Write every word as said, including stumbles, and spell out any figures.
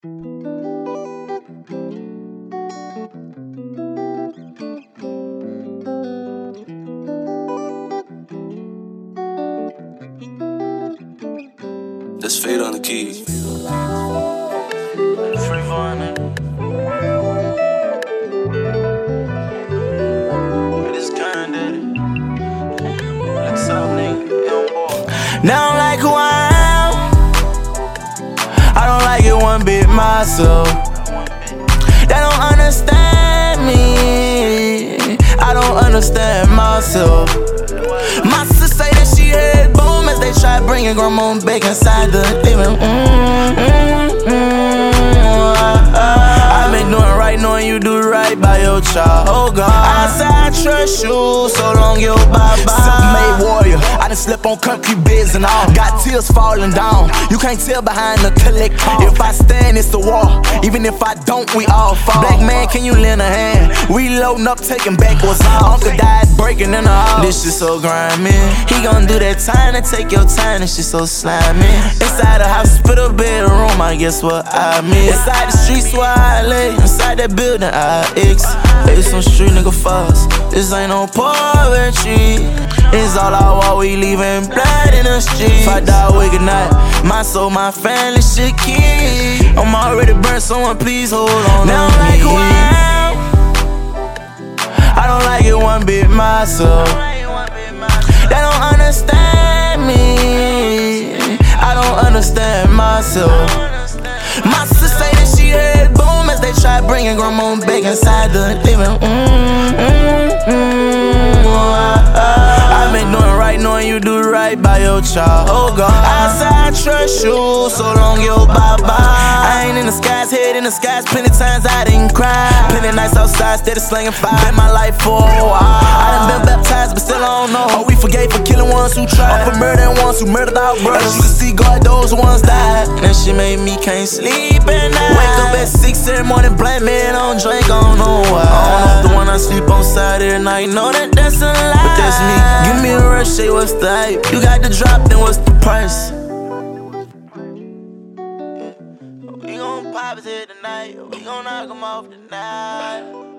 That's Fade on the keys. Now I don't like who I am. I don't like it one bit myself. They don't understand me. I don't understand myself. My sister say that she heard boom as they try bringing grandma back inside the living. Mm, mm, mm, I've been doing right, knowing you do right by your child. Oh God, I say I trust you, so long you bye bye. Self-made warrior, I done slept on country beds and all. Got tears falling down. You can't tell behind the collect call. If I stand, it's the wall. Even if I don't, we all fall. Black man, can you lend a hand? We loading up, taking back what's all. Uncle died breaking in the house. This shit so grimy. He gon' do that time to take your time. This shit so slimy. Inside the hospital bedroom, I guess what I miss. Inside the streets where I lay. Inside that building, I X. It's some street nigga fuss. This ain't no poetry. It's all I want, we leaving blood in the streets. If I die, we good night. My soul, my family should keep. I'm already burnt, someone please hold on. They don't like who I am. I don't like it one bit myself. They don't understand me. I don't understand myself. My sister say that she heard boom as they try bringing grandma back inside the living. Mm, mm, mm, I've been doing right, knowing you do right by your child. Oh God, I say I trust you, so long you bye bye. I ain't in the skies, head in the skies. Plenty times I didn't cry. Plenty nights outside, steady slinging fire. Been my life for a while. I done been baptized, but still I don't know. Oh, we forgave for killing ones who tried, for murdering ones who murdered our brothers. You can see God, those ones died. And she made me can't sleep at night. Wake up at six in the morning, black man on drink, I don't know why. I don't know if the one I sleep on side every night, know that that's a lie. But that's me. Give me a rush, say what's the hype? You got the drop, then what's the price? We gon' pop it here tonight. We gon' knock 'em off tonight.